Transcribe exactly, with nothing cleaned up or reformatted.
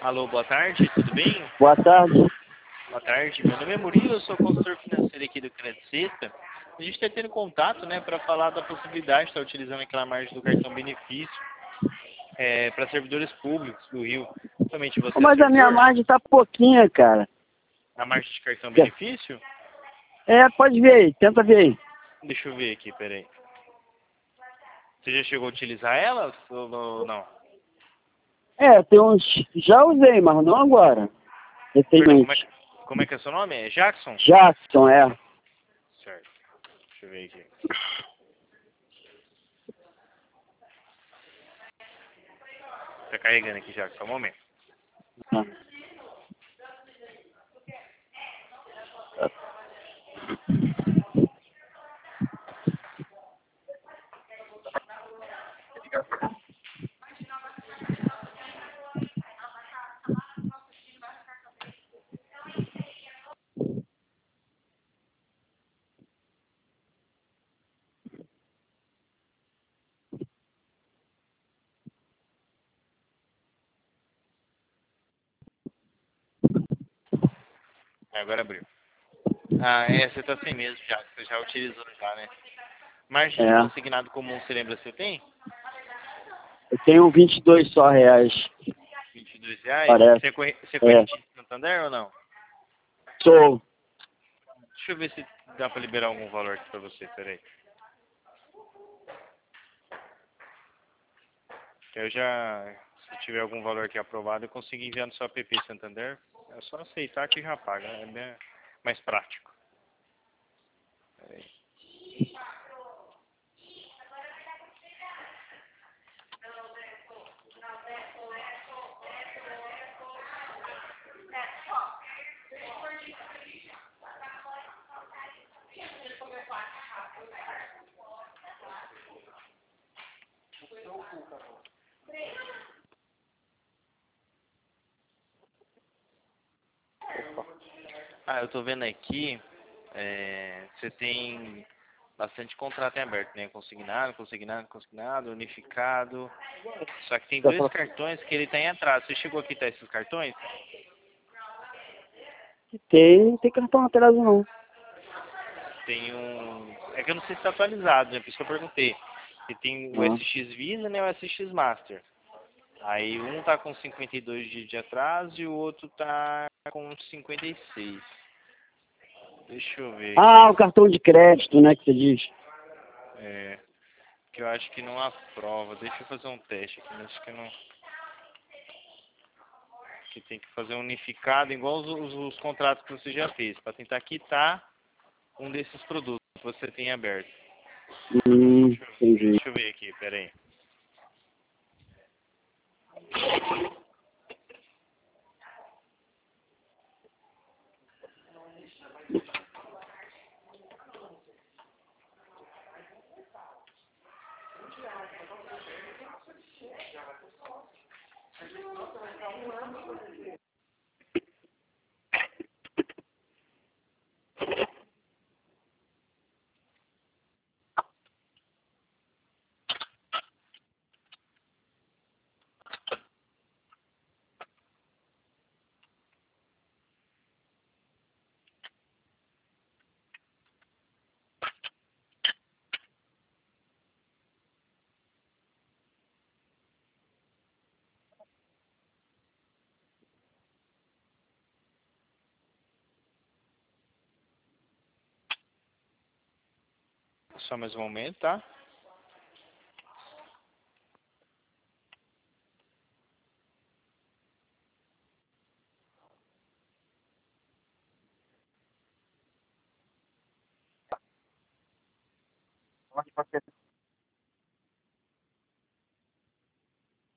Alô, boa tarde, tudo bem? Boa tarde. Boa tarde, meu nome é Murilo, eu sou consultor financeiro aqui do Credit Sexta. A gente está tendo contato, né, para falar da possibilidade de estar utilizando aquela margem do cartão benefício é, para servidores públicos do Rio. Somente você é Mas a minha servidor? margem tá pouquinha, cara. A margem de cartão benefício? É, pode ver aí, tenta ver aí. Deixa eu ver aqui, peraí. Você já chegou a utilizar ela ou não? É, tem uns. Já usei, mas não agora. Perdão, como é, Recentemente. como é que é seu nome? É Jackson? Jackson, é. Certo. Deixa eu ver aqui. Tá carregando aqui, Jackson, só um momento. Ah. Agora abriu. Ah, é, você tá sem mesmo já, você já utilizou já, né? Margem de É. consignado comum, você lembra se você tem? Eu tenho vinte e dois só reais. vinte e dois reais? Parece. Você é, corre... você é É. correntista de Santander ou não? Sou. Deixa eu ver se dá pra liberar algum valor aqui pra você, peraí. Eu já, se tiver algum valor aqui aprovado, eu consigo enviar no seu app Santander. É só aceitar que já paga, é bem mais prático. Peraí. Ah, eu tô vendo aqui, é, você tem bastante contrato em aberto, né? Consignado, consignado, consignado, unificado. Só que tem dois cartões que ele tem atrás. Você chegou aqui a esses cartões? Tem, tem cartão atrás não. Tem um... É que eu não sei se está atualizado, né? Por isso que eu perguntei. E tem o Ah. S X Visa, né? O S X Master. Aí um tá com cinquenta e dois dias de atraso e o outro tá com cinquenta e seis. Deixa eu ver Ah, aqui. o cartão de crédito, né, que você diz. É, que eu acho que não aprova. Deixa eu fazer um teste aqui, mas acho que não... Que tem que fazer um unificado, igual os, os, os contratos que você já fez, para tentar quitar um desses produtos que você tem aberto. Hum, entendi. Deixa eu ver aqui, peraí. Só mais um momento, tá? Pode